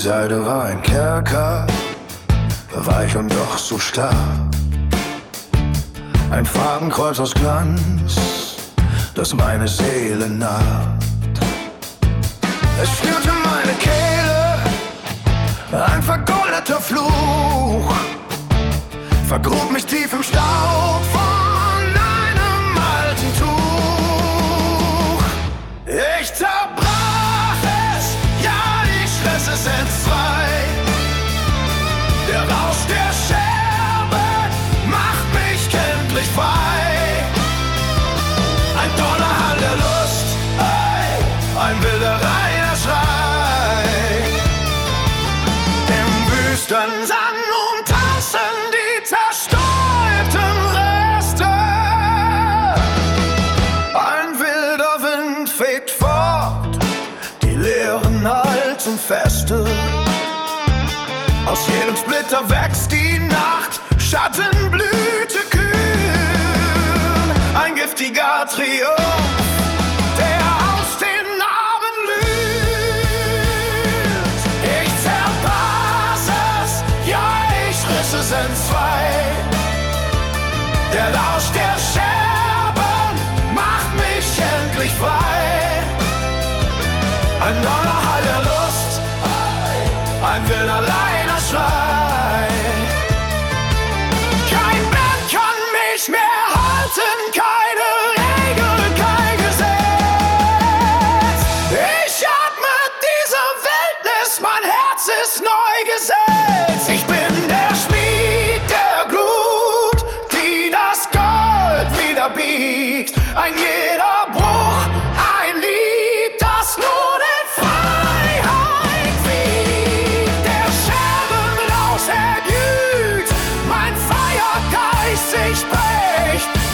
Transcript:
Seide war ein Kerker, weich und doch so starr. Ein Fadenkreuz aus Glanz, das meine Seele naht. Es schnürte meine Kehle, ein vergoldeter Fluch, vergrub mich tief im Staub von einem alten Tuch. Ich zerbrach es, ja, ich riss es entzwei. Der Rausch der Scherbe macht mich kenntlich frei. Ein Donnerhall der Lust, ein wilder reiner Schrei. Im Wüstensand umtanzen die zerstäubten Reste. Ein wilder Wind fegt fort die leeren alten Feste. Aus jedem Splitter wächst die Nacht, Schattenblüte kühn. Ein giftiger Triumph, der aus den Narben blüht. Ich zerbar's es, ja, ich riss es entzwei. Der Lausch der Scherben macht mich endlich frei. Ein Donnerhall der Lust, ein wilder reiner Schrei. Kein Mensch kann mich mehr halten, keine Regel, kein Gesetz. Ich atme diese Wildnis, mein Herz ist neu gesetzt. Ich bin der Schmied der Glut, die das Gold wieder biegt. Ein jeder Bruch, ein Lied, das nur in Freiheit wiegt. Der Scherbenrausch erglüht, mein Feiergeist sich bricht.